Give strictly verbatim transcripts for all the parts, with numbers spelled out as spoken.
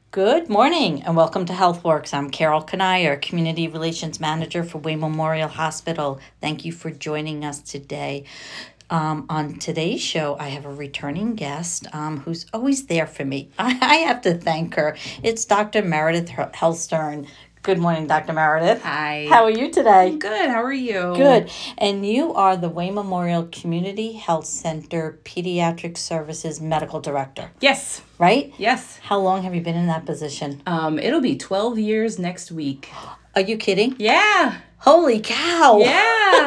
Good morning and welcome to HealthWorks. I'm Carol Kanayer, Community Relations Manager for Wayne Memorial Hospital. Thank you for joining us today. Um, on today's show, I have a returning guest um, who's always there for me. I, I have to thank her. It's Doctor Meredith Helstern. Good morning, Doctor Meredith. Hi. How are you today? Good. How are you? Good. And you are the Wayne Memorial Community Health Center Pediatric Services Medical Director. Yes. Right? Yes. How long have you been in that position? Um, it'll be twelve years next week. Are you kidding? Yeah. Holy cow. Yeah.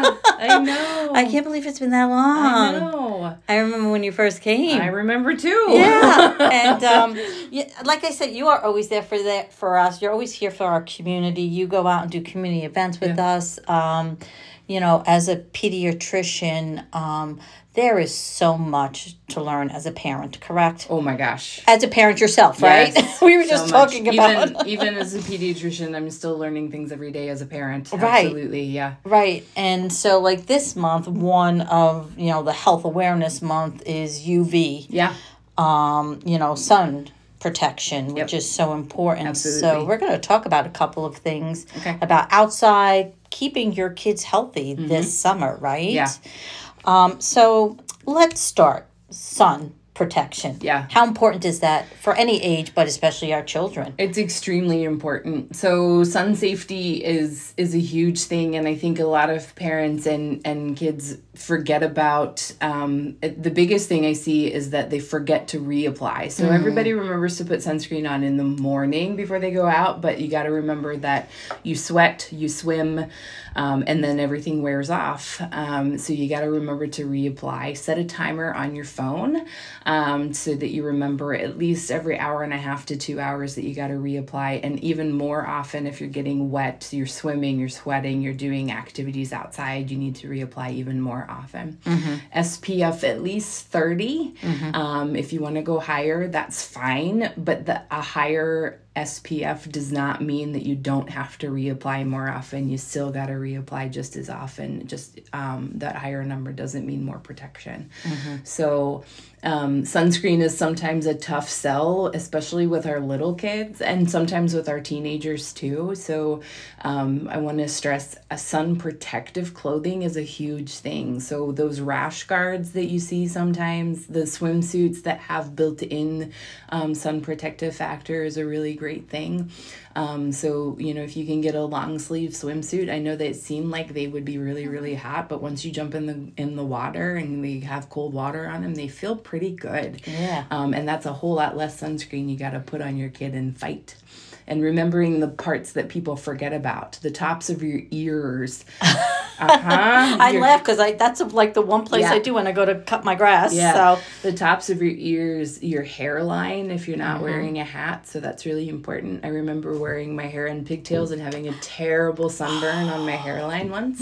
I know. I can't believe it's been that long. I know. I remember when you first came. I remember too. Yeah. And um, yeah, like I said, you are always there for that for us. You're always here for our community. You go out and do community events with Yeah. us. Um, you know, as a pediatrician, um, there is so much to learn as a parent, correct? Oh my gosh. As a parent yourself, right? Yes, we were so just much. talking about even even as a pediatrician, I'm still learning things every day as a parent. Right. Absolutely, yeah. Right. And so like this month, one of, you know, the health awareness month is U V. Yeah. Um, you know, sun protection, which Yep. is so important. Absolutely. So we're going to talk about a couple of things Okay. about outside keeping your kids healthy this summer, right? Yeah. Um, so let's start. Sun protection. Yeah. How important is that for any age, but especially our children? It's extremely important. So sun safety is is a huge thing, and I think a lot of parents and and kids forget about. Um, the biggest thing I see is that they forget to reapply. So Mm. everybody remembers to put sunscreen on in the morning before they go out, but you got to remember that you sweat, you swim, um, and then everything wears off. Um, so you got to remember to reapply. Set a timer on your phone. Um, so that you remember at least every hour and a half to two hours that you got to reapply. And even more often, if you're getting wet, you're swimming, you're sweating, you're doing activities outside, you need to reapply even more often. Mm-hmm. S P F at least thirty. Mm-hmm. Um, if you want to go higher, that's fine. But the, a higher S P F does not mean that you don't have to reapply more often. You still got to reapply just as often. Just um, that higher number doesn't mean more protection. Mm-hmm. So um, sunscreen is sometimes a tough sell, especially with our little kids and sometimes with our teenagers too. So um, I want to stress a sun protective clothing is a huge thing. So those rash guards that you see sometimes, the swimsuits that have built-in um, sun protective factor is a really great thing. Um, so, you know, if you can get a long sleeve swimsuit, I know that it seemed like they would be really, really hot, but once you jump in the in the water and they have cold water on them, they feel pretty good. Yeah. Um, and that's a whole lot less sunscreen you got to put on your kid and fight. And remembering the parts that people forget about, the tops of your ears. Uh-huh. I Your- laugh because I that's like the one place Yeah. I do when I go to cut my grass. Yeah, So the tops of your ears, your hairline if you're not Mhm. wearing a hat, so that's really important. I remember wearing my hair in pigtails and having a terrible sunburn on my hairline once.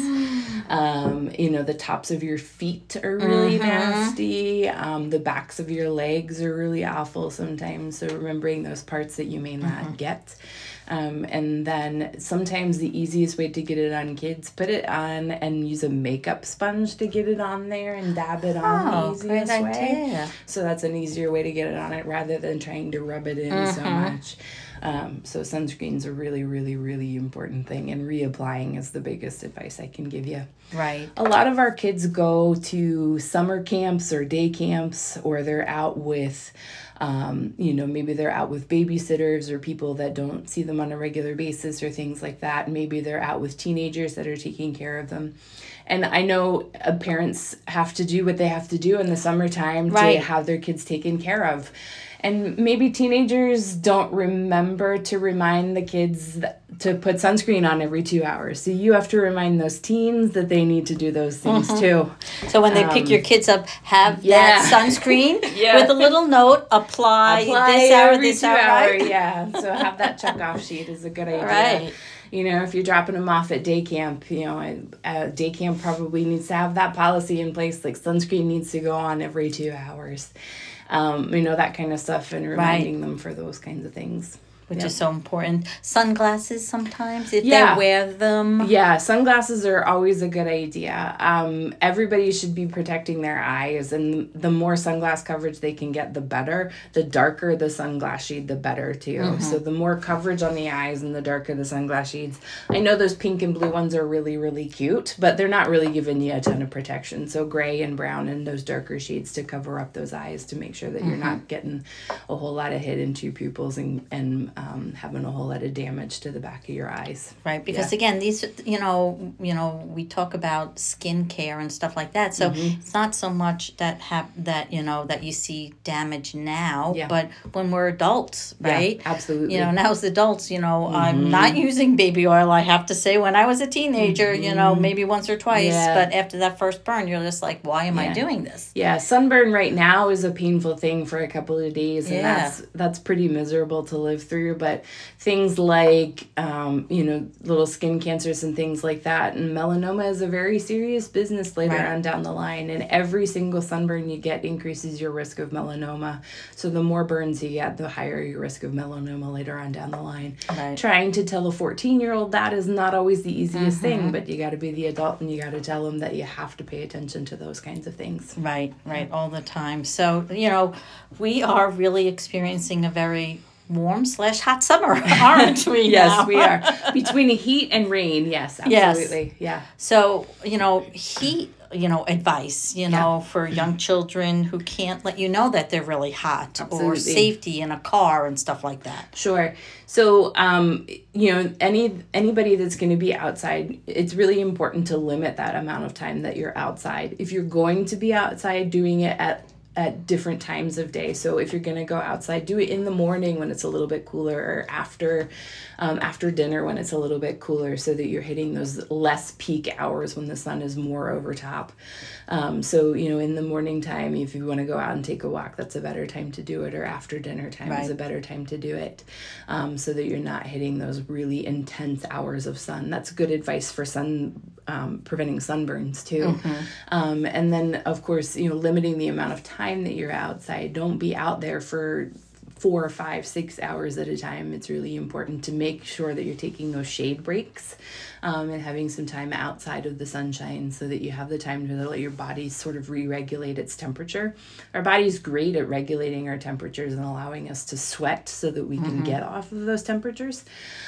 Um, you know, the tops of your feet are really Mhm. nasty. Um, the backs of your legs are really awful sometimes, so remembering those parts that you may not get. Um, and then sometimes the easiest way to get it on kids, put it on and use a makeup sponge to get it on there and dab it on oh, the great easiest way. idea. So that's an easier way to get it on it rather than trying to rub it in so Mhm. much. Um, so sunscreen's a really, really, really important thing, and reapplying is the biggest advice I can give you. Right. A lot of our kids go to summer camps or day camps, or they're out with, um, you know, maybe they're out with babysitters or people that don't see them on a regular basis or things like that. Maybe they're out with teenagers that are taking care of them. And I know uh, parents have to do what they have to do in the summertime Right. to have their kids taken care of. And maybe teenagers don't remember to remind the kids that, to put sunscreen on every two hours. So you have to remind those teens that they need to do those things Mhm. too. So when they pick Um, your kids up, have yeah. that sunscreen Yeah. with a little note, apply, Apply this hour, every this two hour, hour, right? yeah. So have that check off sheet is a good idea. Right. You know, if you're dropping them off at day camp, you know, uh, day camp probably needs to have that policy in place. Like sunscreen needs to go on every two hours. Um, you know, that kind of stuff, and reminding them for those kinds of things. which Yep. is so important. Sunglasses sometimes, if Yeah. they wear them. Yeah, sunglasses are always a good idea. Um, everybody should be protecting their eyes, and the more sunglass coverage they can get, the better. The darker the sunglass shade, the better too. Mm-hmm. So the more coverage on the eyes and the darker the sunglass shades. I know those pink and blue ones are really, really cute, but they're not really giving you a ton of protection. So gray and brown and those darker shades to cover up those eyes to make sure that you're mm-hmm. not getting a whole lot of hit into your pupils and, and um, having a whole lot of damage to the back of your eyes. Right, because yeah. again, these, you know, you know, we talk about skin care and stuff like that. So mm-hmm. it's not so much that have that, you know, that you see damage now, yeah. but when we're adults, right? Yeah, absolutely. You know, now as adults, you know, mm-hmm. I'm not using baby oil, I have to say. When I was a teenager, mm-hmm. you know, maybe once or twice, yeah. but after that first burn, you're just like, why am yeah. I doing this? Yeah, sunburn right now is a painful thing for a couple of days, and yeah. that's that's pretty miserable to live through. But things like, um, you know, little skin cancers and things like that, and melanoma is a very serious business later right. on down the line. And every single sunburn you get increases your risk of melanoma. So the more burns you get, the higher your risk of melanoma later on down the line. Right. Trying to tell a fourteen-year-old that is not always the easiest mm-hmm. thing, but you got to be the adult and you got to tell them that you have to pay attention to those kinds of things. Right, right, all the time. So, you know, we are really experiencing a very warm slash hot summer, aren't we? Yes, now? we are. Between heat and rain, yes, absolutely. Yes. Yeah. So, you know, heat, you know, advice, you know, yeah. for young children who can't let you know that they're really hot absolutely. Or safety in a car and stuff like that. Sure. So, um, you know, any anybody that's going to be outside, it's really important to limit that amount of time that you're outside. If you're going to be outside, doing it at at different times of day. So if you're going to go outside, do it in the morning when it's a little bit cooler, or after um, after dinner when it's a little bit cooler, so that you're hitting those less peak hours when the sun is more over top. Um, so, you know, in the morning time, if you want to go out and take a walk, that's a better time to do it, or after dinner time right. is a better time to do it, um, so that you're not hitting those really intense hours of sun. That's good advice for sun um, preventing sunburns too. Mm-hmm. Um, and then, of course, you know, limiting the amount of time that you're outside. Don't be out there for four, five, six hours at a time. It's really important to make sure that you're taking those shade breaks um, and having some time outside of the sunshine, so that you have the time to let your body sort of re-regulate its temperature. Our body's great at regulating our temperatures and allowing us to sweat so that we can mm-hmm. get off of those temperatures.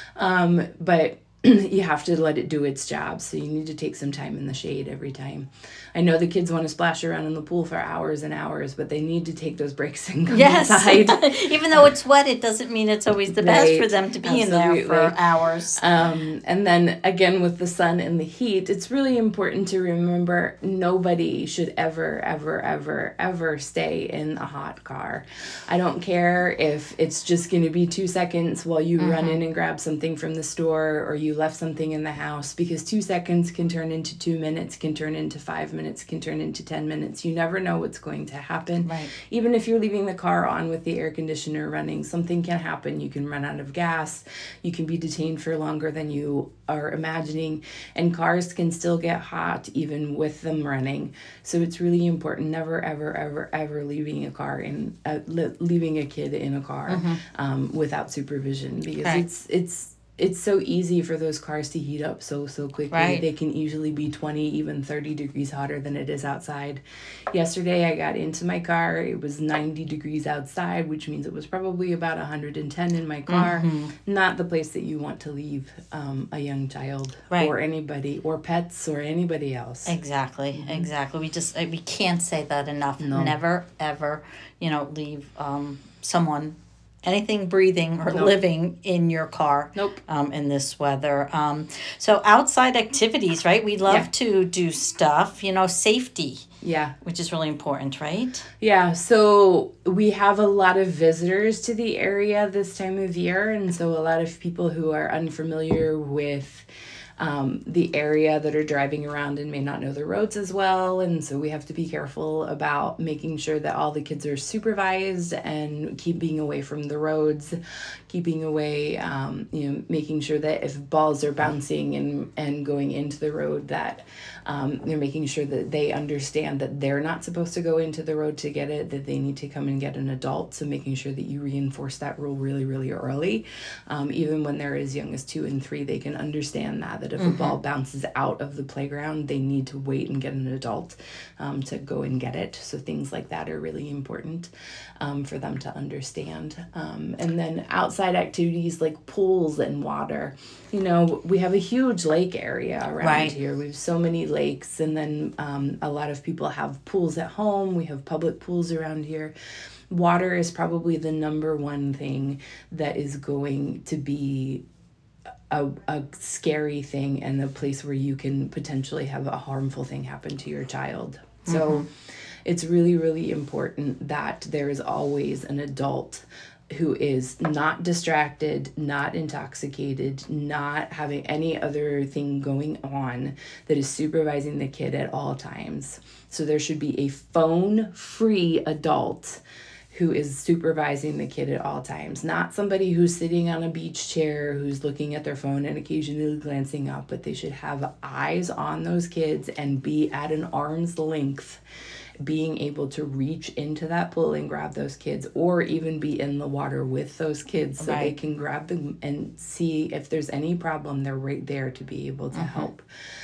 Um, but you have to let it do its job. So you need to take some time in the shade every time. I know the kids want to splash around in the pool for hours and hours, but they need to take those breaks and come yes. inside. Even though it's wet, it doesn't mean it's always the best right. for them to be Absolutely. In there for hours. Um, and then again, with the sun and the heat, it's really important to remember nobody should ever, ever, ever, ever stay in a hot car. I don't care if it's just going to be two seconds while you mm-hmm. run in and grab something from the store, or you left something in the house, because two seconds can turn into two minutes, can turn into five minutes, can turn into ten minutes. You never know what's going to happen. Right. Even if you're leaving the car on with the air conditioner running, something can happen. You can run out of gas. You can be detained for longer than you are imagining, and cars can still get hot even with them running. So it's really important, never, ever, ever, ever leaving a car in, uh, le- leaving a kid in a car mm-hmm. um, without supervision, because right. it's it's It's so easy for those cars to heat up so, so quickly. Right. They can easily be twenty, even thirty degrees hotter than it is outside. Yesterday, I got into my car. It was ninety degrees outside, which means it was probably about one hundred ten in my car. Mm-hmm. Not the place that you want to leave um, a young child right. or anybody, or pets, or anybody else. Exactly, mm-hmm. exactly. We just, we can't say that enough. No. Never, ever, you know, leave um, someone anything breathing or nope. living in your car nope. um, in this weather. Um, so outside activities, right? We love yeah. to do stuff, you know, safety. Yeah. Which is really important, right? Yeah. So we have a lot of visitors to the area this time of year. And so a lot of people who are unfamiliar with um, the area that are driving around and may not know the roads as well. And so we have to be careful about making sure that all the kids are supervised and keeping away from the roads, keeping away, um, you know, making sure that if balls are bouncing and, and going into the road, that um, they're making sure that they understand that they're not supposed to go into the road to get it, that they need to come and get an adult. So making sure that you reinforce that rule really, really early. Um, even when they're as young as two and three, they can understand that, that if mm-hmm. a ball bounces out of the playground, they need to wait and get an adult um, to go and get it. So things like that are really important um, for them to understand. Um, and then outside activities like pools and water. You know, we have a huge lake area around right. here. We have so many lakes, and then um, a lot of people have pools at home. We have public pools around here. Water is probably the number one thing that is going to be a, a scary thing and a place where you can potentially have a harmful thing happen to your child. So mm-hmm. it's really, really important that there is always an adult who is not distracted, not intoxicated, not having any other thing going on, that is supervising the kid at all times. So there should be a phone-free adult who is supervising the kid at all times. Not somebody who's sitting on a beach chair, who's looking at their phone and occasionally glancing up, but they should have eyes on those kids and be at an arm's length, being able to reach into that pool and grab those kids, or even be in the water with those kids so right. they can grab them and see if there's any problem. They're right there to be able to mm-hmm. help.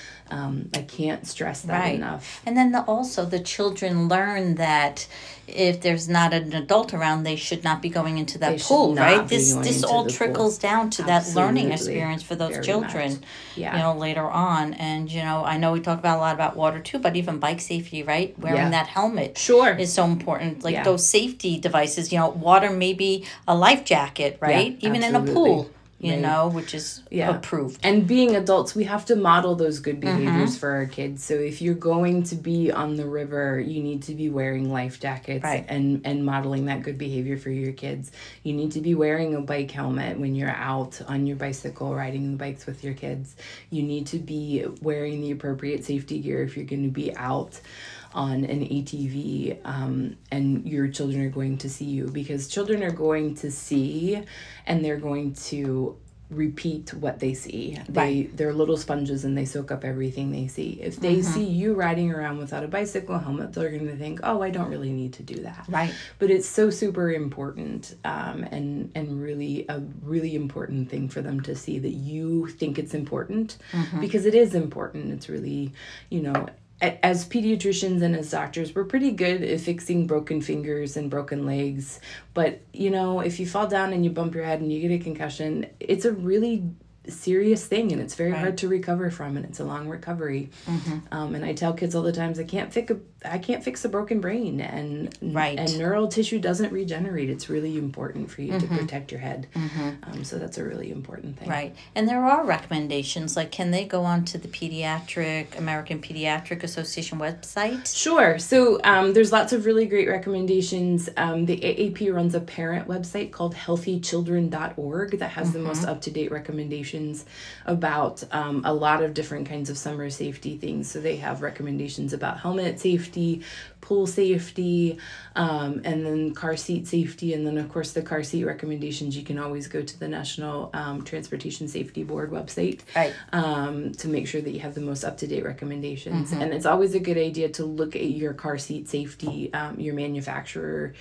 Um, I can't stress that right. enough. And then the, also the children learn that if there's not an adult around, they should not be going into that they pool, right? This this all trickles pool. down to Absolutely. that learning experience for those Very children, yeah. you know, later on. And, you know, I know we talk about a lot about water too, but even bike safety, right? Wearing yeah. that helmet sure. is so important. Like yeah. those safety devices, you know, water may be a life jacket, right? Yeah, even absolutely. in a pool. You Right. know, which is yeah. approved. And being adults, we have to model those good behaviors Mm-hmm. for our kids. So if you're going to be on the river, you need to be wearing life jackets right. and, and modeling that good behavior for your kids. You need to be wearing a bike helmet when you're out on your bicycle, riding the bikes with your kids. You need to be wearing the appropriate safety gear if you're going to be out on an A T V um, and your children are going to see you, because children are going to see and they're going to repeat what they see. They right. they're little sponges and they soak up everything they see. If they mm-hmm. see you riding around without a bicycle helmet, they're going to think, oh, I don't really need to do that. Right. But it's so super important um, and and really a really important thing for them to see that you think it's important mm-hmm. because it is important. It's really, you know, as pediatricians and as doctors, we're pretty good at fixing broken fingers and broken legs. But, you know, if you fall down and you bump your head and you get a concussion, it's a really serious thing and it's very right. hard to recover from, and it's a long recovery. Mm-hmm. Um, and I tell kids all the time, I can't fix a I can't fix a broken brain, and right. and neural tissue doesn't regenerate. It's really important for you mm-hmm. to protect your head. Mm-hmm. Um, so that's a really important thing. Right. And there are recommendations, like can they go on to the Pediatric American Pediatric Association website? Sure. So um, there's lots of really great recommendations. Um, the A A P runs a parent website called healthy children dot org that has mm-hmm. the most up-to-date recommendations about um, a lot of different kinds of summer safety things. So they have recommendations about helmet safety, pool safety, um, and then car seat safety. And then, of course, the car seat recommendations, you can always go to the National um, Transportation Safety Board website right. um, to make sure that you have the most up-to-date recommendations. Mm-hmm. And it's always a good idea to look at your car seat safety, um, your manufacturer.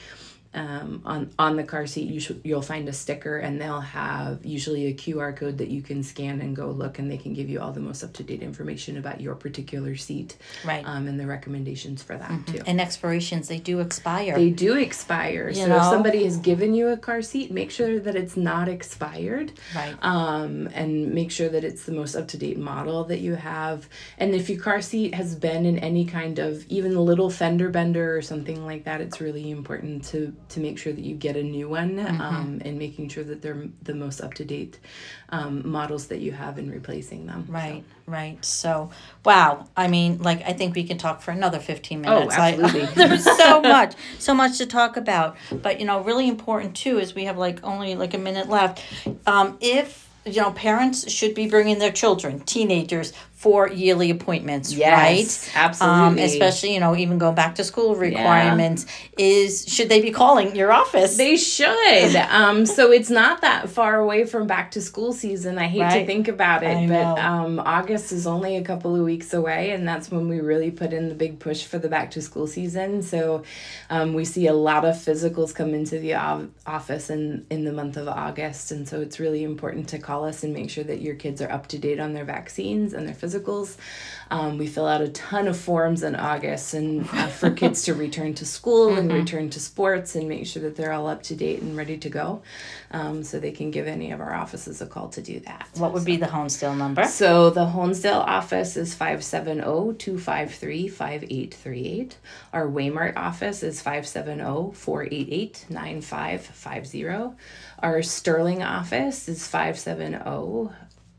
Um, on, on the car seat, you should, you'll find a sticker, and they'll have usually a Q R code that you can scan and go look, and they can give you all the most up-to-date information about your particular seat, right? Um, and the recommendations for that mm-hmm. too. And expirations, they do expire. They do expire. You so know? If somebody has given you a car seat, make sure that it's not expired, right? Um, and make sure that it's the most up-to-date model that you have. And if your car seat has been in any kind of even a little fender bender or something like that, it's really important to to make sure that you get a new one mm-hmm. um, and making sure that they're the most up-to-date um, models that you have and replacing them. Right, so. right. So, wow. I mean, like, I think we can talk for another fifteen minutes. Oh, absolutely. I, there's so much, so much to talk about. But, you know, really important, too, is we have, like, only, like, a minute left. Um, if... you know, parents should be bringing their children, teenagers, for yearly appointments, Yes, right? absolutely. Um, especially, you know, even going back to school requirements. Yeah. Is should they be calling your office? They should. um, so it's not that far away from back to school season. I hate right? to think about it, I but um, August is only a couple of weeks away, and that's when we really put in the big push for the back to school season. So um, we see a lot of physicals come into the o- office in, in the month of August, and so it's really important to call us and make sure that your kids are up to date on their vaccines and their physicals. physicals. Um, we fill out a ton of forms in August and uh, for kids to return to school mm-hmm. and return to sports and make sure that they're all up to date and ready to go. Um, so they can give any of our offices a call to do that. What would so, be the Honesdale number? So the Honesdale office is five seven zero, two five three, five eight three eight. Our Waymart office is five seven zero, four eight eight, nine five five zero. Our Sterling office is five seven zero,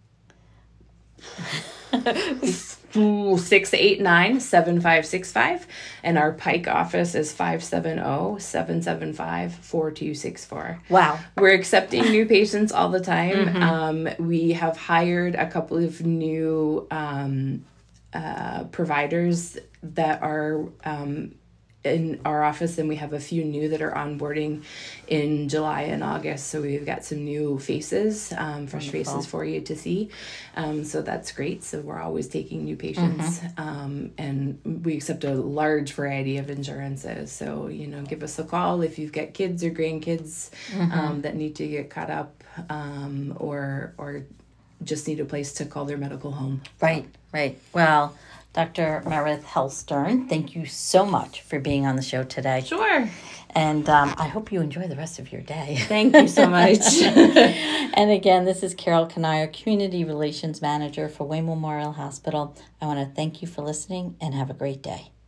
six eight nine, seven five six five, and our Pike office is five seven zero, seven seven five, four two six four. Wow. We're accepting new patients all the time. Mm-hmm. Um, we have hired a couple of new um, uh, providers that are um, in our office, and we have a few new that are onboarding in July and August. So we've got some new faces, um, fresh Wonderful. faces for you to see. Um, so that's great. So we're always taking new patients, mm-hmm. um, and we accept a large variety of insurances. So, you know, give us a call if you've got kids or grandkids mm-hmm. um, that need to get caught up, um, or, or just need a place to call their medical home. Right, right. Well, Doctor Meredith Helstern, thank you so much for being on the show today. Sure. And um, I hope you enjoy the rest of your day. Thank you so much. And again, this is Carol Kanaya, Community Relations Manager for Wayne Memorial Hospital. I want to thank you for listening and have a great day.